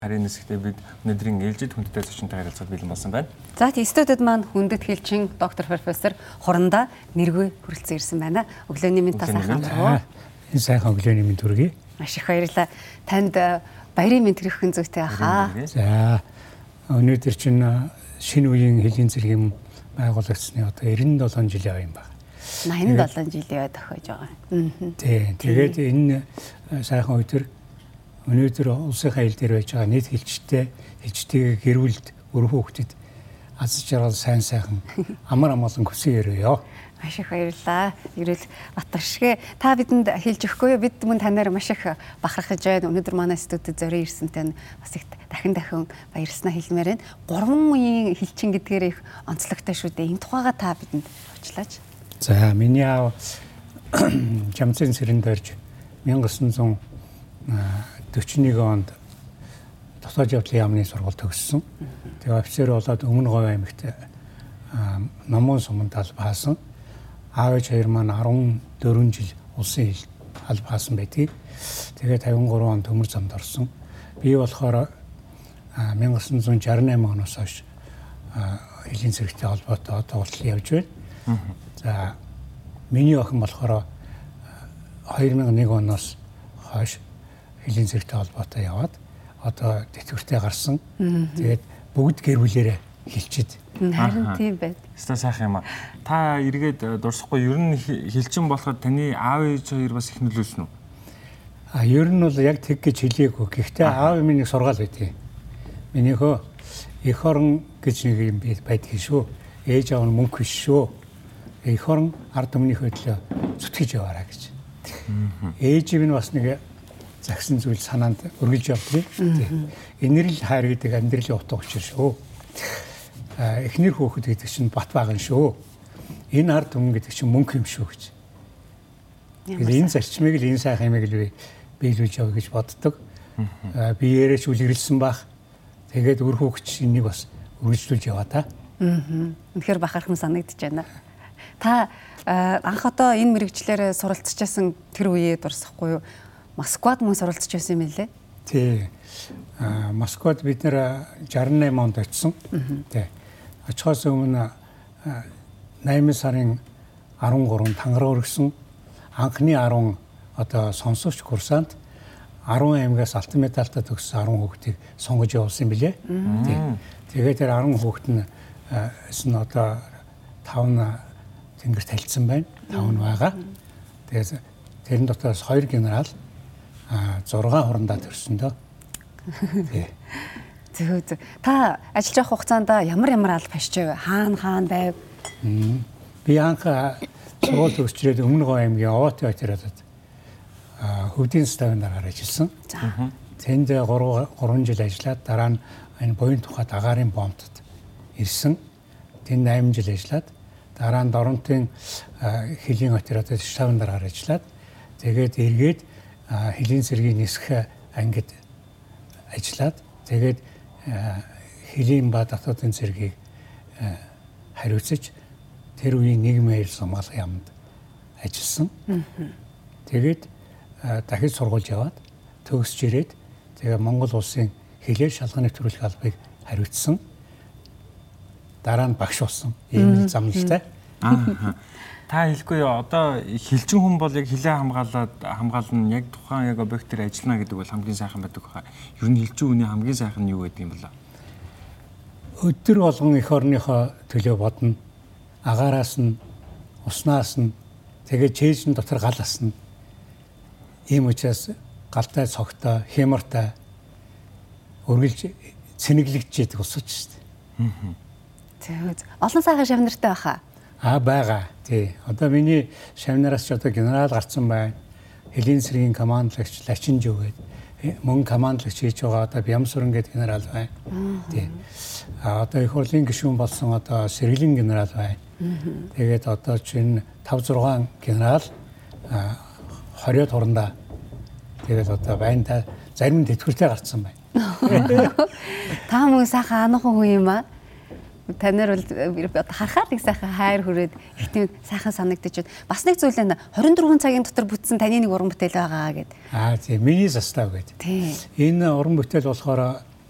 Харин хэсэгтээ бид өнөөдрийн ээлжид хүндтэй зочинтой харилцаад бэлэн болсон байна. За тийм студид маань хүндэт хэлчин доктор профессор Хурандаа нэргүй хүрэлцэн ирсэн байна. Өглөөний минь та сайхан амаргав. Энэ сайхан өглөөний минь төргий. Маш их баярлалаа. Танд баярын минь төрөхөн зүйтэй хаа. За өнөөдөр чинь шинэ үеийн хэлний зэргийн байгуулагдсны одоо 97 жилийн байна. 87 жилийн тохиож байгаа. Тийм. Тэгээд энэ сайхан өдөр өнөөдөр улсын хаял дээр байж байгаа нийт хэлчтэйг гэрүүлд өр хүүхдэд аз жаргал сайн сайхан амар амгалан хүсэн өрөөё. Маш их баярлалаа. Ирэл Батаршгэ та бидэнд хэлж өгөхгүй юу? Бид мөн танаар маш их бахархаж байна. Өнөөдөр манай студид зорин ирсэнтэй бас их дахин баярлснаа хэлмээр байна. 3 үеийн хэлчин гэдгээр их онцлогтой шүү дээ. Энэ тухайга та бидэнд очлаач. За миний аав Жамцын сэрэн дөрж 1941 онд дотоод явдлын яамны сургууль төгссөн. Тэгээ офицер болоод Өмнө Говь аймагт номон суманд албаасан. Аав ээж хоёр маань 14 жил улсын хил албаасан байдгийг. Тэгээ 53 онд төмөр замд орсон. Би болохоор 1968 оноос хойш хэлний зэрэгтэй холбоотой тоглолт явж байна. За миний охин болохоор 2001 оноос хойш хэлний зэрэгтэй холбоотой яваад одоо тэтгэвртэй гарсан. Тэгээд бүгд гэр бүлээрээ хэлчихэд. Харин тийм байд. Өстой сайхан юм аа. Та эргээд дурсахгүй ер нь хэлчин болоход таны аав ээж хоёр бас их нөлөөлсөн үү? Ер нь бол яг тэг гэж хэлээгүй. Гэхдээ аав минь сургаал байдгийг. Минийхөө эх орон гэж нэг юм байдаг шүү. Ээж аав нь мөнгө биш шүү. Эх орон ард өмнөхөө төлөө зүтгэж яваарай гэж. Ээж минь бас нэг загсан зүйл санаанд өргөлж явдаг. Инэрл хайр гэдэг амьдралын утга учир шүү. Эхнэр хүүхэд гэдэг чинь бат баган шүү. Энэ ард түмэн гэдэг чинь мөнгө юм шүү гэж. Тэгэхээр энэ зарчмыг л энэ сайхан юмыг л биелүүлж явах гэж боддог. Би ярээч үлгэрлсэн бах. Тэгээд өр хүүхэд чинь энийг бас үргэлжлүүлж яваа та. Үнэхээр бахархан санагдаж байна. Та анх одоо энэ мэрэгчлэр суралцчихсан тэр үеэ дурсахгүй юу? Москвад мөн суралцж байсан юм лээ. Тий. Москвад бид нэр 68 онд очсон. Тий. Очихоос өмнө 8 сарын 13-нд тангараа өргөсөн. Анхны 10 одоо сонсогч курсант 10 аймагаас алтан медальтай төгссөн 10 хүүхдийг сонгож явуулсан юм билээ. Тий. Тэгээд тэр 10 хүүхэд нь одоо 5 тэнгэр талцсан байна. 5 нь байгаа. Тэгээд тэрэн дотроос 2 генерал 6 хурандаа төрсөн дөө. Зөв. Та ажиллаж явах хугацаанд ямар алба хашиж хаана байв? Би анх сургууль төгсчрээд Өмнө Говь аймгийн Овоотой хотод хөвдийн ставнаар ажилласан. Тэнд 3 жил ажиллаад дараа нь энэ буян тухайд агаарын бомбтод ирсэн. Тэнд 8 жил ажиллаад дараа нь Доронтын хэлийн хотод ставнаар ажиллаад тэгээд эргээд хэлний зэргийн нисэх ангид ажиллаад тэгээд хэлийн ба дотоодын зэргийг хариуцаж тэр үеийн нийгмийн хэл хамгаалах яамд ажилласан. Тэгээд дахиж сургууль яваад төгсж ирээд тэгээ Монгол улсын хэлээр шалганы нэвтрүүлэх албыг хариуцсан. Дараа нь багш болсон. Ийм л замналтай. Та хэлэхгүй одоо хэлчин хүн бол яг хэлээ хамгаална яг тухайн яг объектээр ажиллана гэдэг бол хамгийн сайхан байдаг хаа. Ер нь хэлчин хүний хамгийн сайхан нь юу гэдэг юм бэ? Өдөр болгон эх орныхоо төлөө бодно. Агаараас нь, уснаас нь, тэгээд чэйжин дотор гал асна. Ийм учраас галтай цогтой, хямартай өргөлж цэнэглэгдэж яадаг усууч шүү дээ. Олон сайхан шавнартай баха. Байгаа. Тий. Одоо миний шавнараас ч одоо генерал гарсан байна. Хэлний зэргийн командлагч Лачинж өгөөд мөн командлагч хийж байгаа одоо Бямсуран гэдэг генерал байна. Тий. Одоо их хурлын гишүүн болсон одоо Сэргэлийн генерал байна. Тэгээд одоо чинь 5-6 генерал 20 хурандаа тэгээд одоо байна та зарим нь тэтгэвртэй гарсан байна. Та мөн сайхан анахан хүн юм аа. Танаар бол харахаар их сайхан хайр хүрээд их тийм сайхан санагдаж байна. Бас нэг зүйл нь 24 цагийн дотор бүтсэн таны нэг уран бүтээл байгаа гэд. Тийм миний застав гэдэг. Энэ уран бүтээл болохоор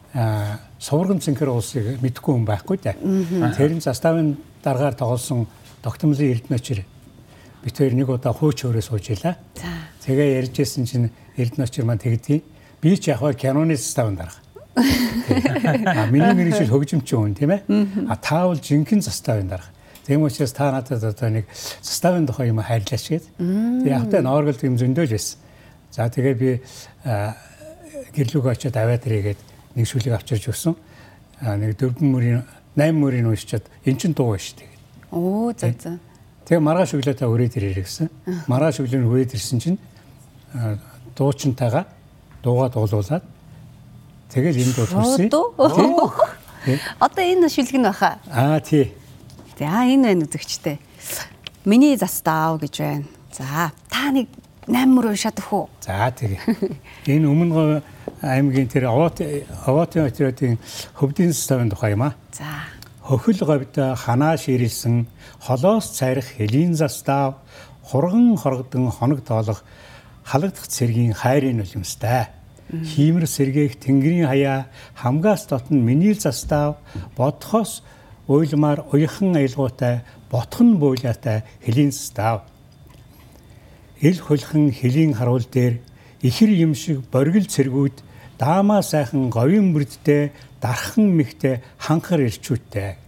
Сувраган цэнхэр уулсыг мэдхгүй хүн байхгүй дээ. Тэр нь заставын дараагаар тоглосон тогтмолын Эрдэнэчэр бид хоёр нэг удаа хууч өөрөө сууж илаа. Тэгээ ярьжсэн чинь Эрдэнэчэр маань тэгдгийг би ч яг киноны заставын дарга. Миний мэрэгжил хөгжимчин хүн тийм ээ. Та бол жинхэнэ заставын дарга. Тийм учраас та надад одоо нэг заставын тухай юм хайрлаач гээд. Тэгээ яг тэ Норголд юм зөндөөл байсан. За тэгээ би гэрлүүг очиод аваад ирээгээд нэг шүлэг авчирч өгсөн. Нэг 4 мөрийн 8 мөрийн уншичаад эн чин дуу шүү дээ. Оо за. Тэгээ маргааш өглөө та өрөөд ирээ гэсэн. Маргааш өглөө өрөөд ирсэн чинь дуучинтайгаа дуугаа дуулуулад тэгэл энэ дуу төрсөн. Одоо энэ шүлэг нь баха. За Тий. энэ байна үзэгчтэй. Миний застав гэж байна. За та нэг 8 мөр уншаад өгөх үү? За тэгээ. Энэ Өмнөговь аймгийн тэр Овоотын хотын хөвдийн заставын тухай юм аа. За. Хөхөл говьд ханаа ширэлсэн холоос цайрах хэлийн застав хурган хоргодон хоног тоолох халагдах цэргийн хайрын нулимстай. Хиймэр сэргээх тэнгэрийн хаяа хамгаас дотн миний застав бодхоос уйлмаар уяхан аялгуутай ботхон буулаатай хэлийн застав. Ил хулхан хэлийн харуул дээр ихэр юм шиг боргил цэргүүд даамаа сайхан говийн бүрдтэй дархан мэгтэй ханхар ирчүүттэй.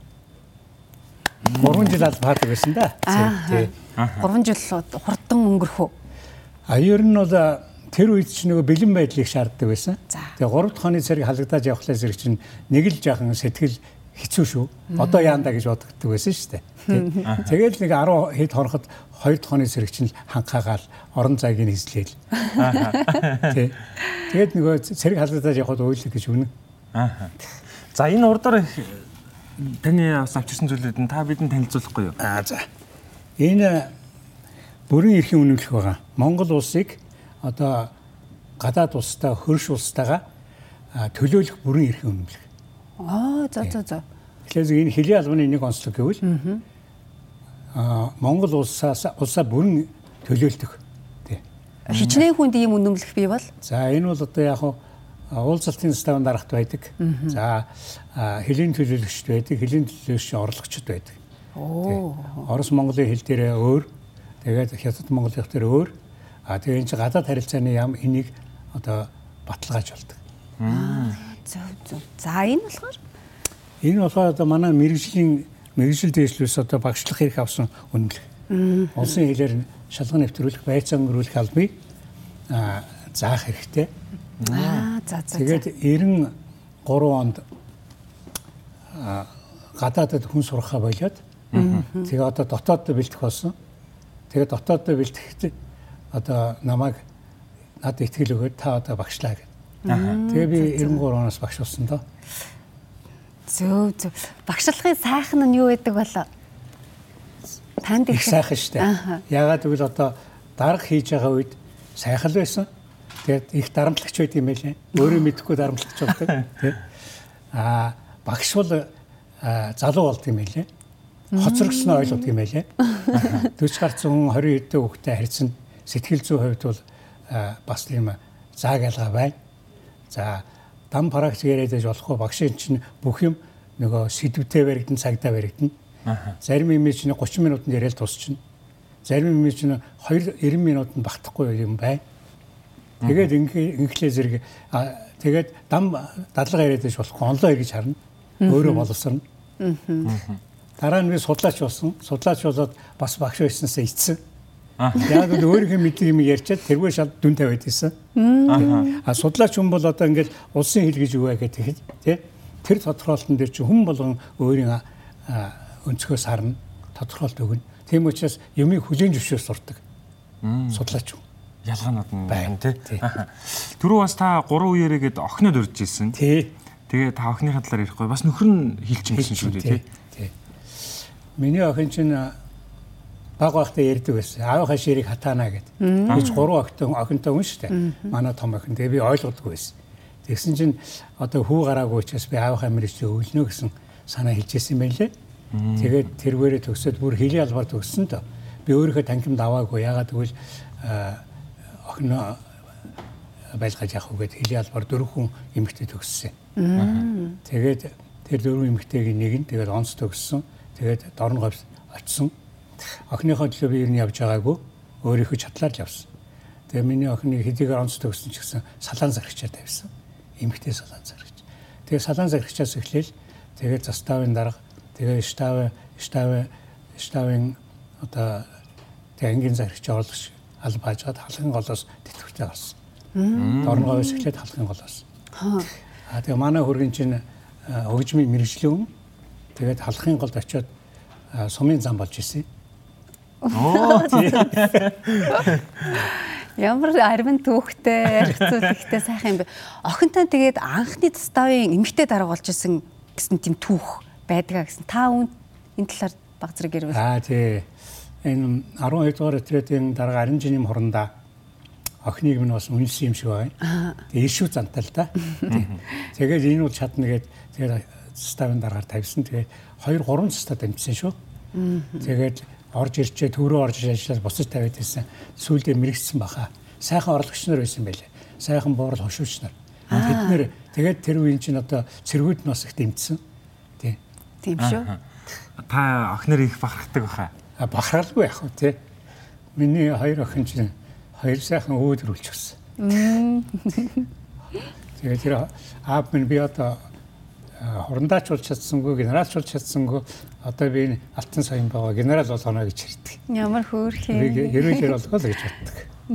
3 жил албаадаг байсан да. 3 жил хурдан өнгөрөх үү? Ер нь бол тэр үед ч нөгөө бэлэн байдлыг шаарддаг байсан. Тэгээ 3 дахь оны цэрэг халагдаж явхлаа зэрэг чинь нэг л жаахан сэтгэл хэцүү шүү. Одоо яандаа гэж боддог байсан шүү дээ. Тэгээд нэг 10 хэд хороход 2 дахь оны цэрэг чинь ханхаагаал орон зайг нь эзлээл. Тэгээд нөгөө цэрэг халагдаж явхад уйлах гэж үнэн. За энэ урдаар таны бас авчирсан зүйлүүд нь та бидэнд танилцуулахгүй юу? За. Энэ бүрэн эрхийн үнэмлэх байгаа. Монгол улсыг одоо гадаад улстай хөрш улстайгаа төлөөлөх бүрэн эрхийн үнэмлэх. За. Тэгэхээр энэ хэлийн албаны нэг онцлог гэвэл Монгол улсаа бүрэн төлөөлдөг. Хичнээн хүнд ийм үнэмлэх бий бол? За энэ бол одоо яг уулзалтын заставын дарагт байдаг. За хэлийн төлөөлөгчд байдаг, хэлийн төлөөлөгч орлогчд байдаг. Орос Монголын хэл дээр өөр, тэгээд Хятад Монголын хэл дээр өөр. Тэгээ энэ чинь гадаад харилцааны яам энийг одоо баталгааж болдог. За энэ болохоор энэ болохоор одоо манай мэрэгжил дэвшлээс одоо багшлах хэрэг авсан үнэмлэх. Улсын хэлээр шалган нэвтрүүлэх, байцаа өнгөрүүлэх албыг заах хэрэгтэй. Тэгээд 93 онд гадаадд хүн сурахаа болоод тэгээ одоо дотоодд бэлтэх болсон. Тэгээ дотоодд бэлтгэхэд одоо намайг надад итгэл өгөөд та одоо багшлаа гэх. Тэгээ би 93 оноос багш болсон доо. Зөв. Багшлахын сайхан нь юу байдаг болоо? Танд их сайхан шүү дээ. Яагаад гэвэл одоо дарга хийж байгаа үед сайхан л байсан. Тэгээд их дарамтлагч байд юм байлээ. Өөрөө мэдэхгүй дарамтлагч болдог. Тэ. Багш бол залуу болд юм байлээ. Хоцрогсноо ойлгоод юм байлээ. 40 гарсан 20 хэдэн хүүхдэд харьцсан сэтгэл зүйн хувьд бол бас тийм зааг ялгаа байна. За дам практик яриад байж болохгүй багшийн чинь бүх юм нөгөө сэдвтэй баригдан цагдаа баригдан. Зарим юм чинь 30 минутанд яриад тусчихна. Зарим юм чинь 90 минутанд багтахгүй юм байна. Тэгээд инглээ зэрэг тэгээд дам дадлага яриад байж болохгүй онлоо эргэж харна. Өөрөө боловсрно. Дараа нь би судлаач болсон. Судлаач болоод бас багш байснасаа ицсэн. Яг л өөрийнхөө мэддэг юм ярьчаад тэргүй шал дүн тавиад ийсэн. Судлаач хүн бол одоо ингээд улсын хэл гэж юу вэ гэдэг тий. Тэр тодорхойлолтын дээр чи хүн болгон өөрийн өнцгөөс харна, тодорхойлт өгнө. Тийм учраас юмыг хүлээн зөвшөөрч сурдаг. Судлаач хүн. Ялгаанууд нь байна тий. Түрүү бас та 3 үеэрэгэд охинод урьж ирсэн. Тий. Тэгээ та охиныхаа талаар ярихгүй бас нөхөр нь хэлчин гэсэн шүү дээ тий. Миний охин чинь баг байхдаа ярьдаг байсан. Аавынхаа ширийг хатаана гэдэг. Гэж 3 охинтой хүн шүү дээ. Манай том охин. Тэгээ би ойлгодгүй байсан. Тэгсэн чинь одоо хүү гараагүй учраас би аавынхаа мэрэгчлээ өвлнө гэсэн санаа хэлжсэн юм байлээ. Тэгээд тэргээрээ төгсөөд бүр хэлийн албаар төгссөн тоо. Би өөрийнхөө танхимд аваагүй. Ягаад гэвэл охин байлгаж явах үгээд хэлийн албаар 4 хүн эмэгтэй төгссөн. Тэгээд тэр 4 эмэгтэйгийн нэг нь тэгээд онц төгссөн. Тэгээд дорн говь очсон. Охиныхоо төлөө би ер нь явж байгаагүй. Өөрийнхөө чадлаар л явсан. Тэгээд миний охины хэдийгээр онц төгссөн ч гэсэн салаан зарагчаар тавьсан. Эмэгтэй салаан зарагч. Тэгээд салаан зарагчаас эхлээл тэгээд заставын дарга тэгээд штавын одоо тэгээд ангийн зарагч орлогч алба хаажгаад халахын голоос тэтгэвртэй гарсан. Дорн говьос эхлээд халахын голоос. Тэгээ манай хөргөн чинь хөгжмийн мэрэгчлэн тэгээд халахын голд очиод сумын зам болж ирсэн. Ямар арвин түүхтэй, арх зүйлхтэй сайхан юм бэ. Охинтой тэгээд анхны заставын эмэгтэй дарга болж исэн гэсэн тийм түүх байдгаа гэсэн. Та энэ талаар баг зэрэг ярил. Тий. Энэ 12 дугаар отрядын дарга Аранжиным хурандаа охиныг минь бас үнэлсэн юм шиг байна. Тэгээ ишүү зантай л да. Тэгээд энэ бол чадна гээд тэгээд заставын даргаар тавьсан. Тэгээд 2 3 застав дамжсан шүү. Тэгээд орж ирчээ төрөө орж ажиллаад буцаж тавиад байсан. Сүүлдээ мэрэгцсэн баха. Сайхан орлогч нар байсан байлээ. Сайхан буурал хошууч нар. Тэд нэр тэгээд тэр үеийн чинь одоо цэргүүд нь бас их дэмжсэн. Тийм шүү. Та охиноор их бахархдаг баха. Бахархалгүй яах вэ те. Миний 2 охин чинь 2 сайхан өөдөр үлчихсэн. Тэгээд тэр аав минь би одоо хурандаач болж чадсангүй, генералч болж чадсангүй. Одоо би алтан соён байгаа генерал болгоно гэж хэлдэг. Ямар хөөрхий. Ерөөлөр болгоо л гэж боддог.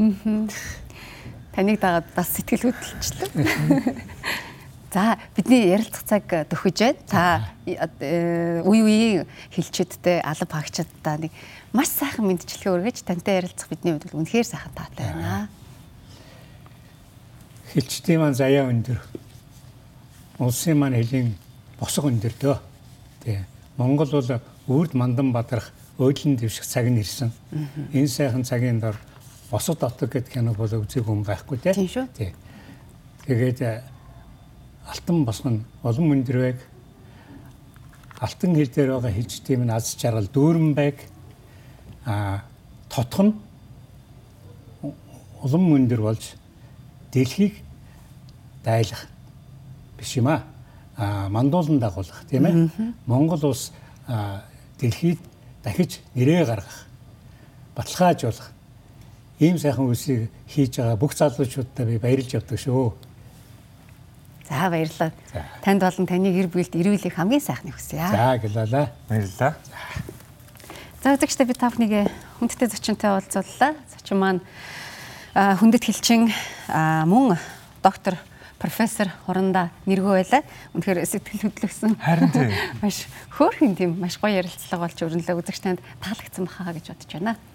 Таныг дагаад бас сэтгэл хөдлөлчлээ. За бидний ярилцах цаг төхөж байна. Та үе хэлчиедтэй алба хаагчдаа нэг маш сайхан мэдчилгээ өргөж тантай ярилцах бидний хувьд үнэхээр сайхан таатай байна. Хэлчдийн маань заяа өндөр. Улсын маань хэлийн босго өндөр дөө. Тий. Монгол бол үрд мандан бадрах өөлн дэвших цаг нь ирсэн. Энэ сайхан цагийн дор босод отог гэдэг кино бол үзег хүн байхгүй тий. Тийм шүү. Тий. Тэгээд алтан босго нь улам өндөр байг. Алтан хил дээр байгаа хэлчдийн маань аз жаргал дүүрэн байг. Тотох нь улам өндөр болж дэлхийг дайлах биш юм аа. Мандуулан дагуулах тийм ээ. Монгол улс дэлхийд дахиж нэрээ гаргах, баталгаажуулах ийм сайхан үйлсийг хийж байгаа бүх залуучуудаа би баярлж явдаг шүү. За баярлалаа. Танд болон таны гэр бүлд эрүүлэх хамгийн сайхныг хүсье. За гэлээ. Баярлалаа. За үзэгчдээ би та бүхнийг хүндтэй зочинтой уулзууллаа. Зочин маань хүндэт хэлчин мөн доктор профессор хурандаа нэргөө байлаа. Үнэхээр сэтгэл хөдлөсөн. Харин тийм. Маш хөөрхөн тийм маш гоё ярилцлага болж өрнөлөө үзэгч танд таалагдсан бахаа гэж бодож байна.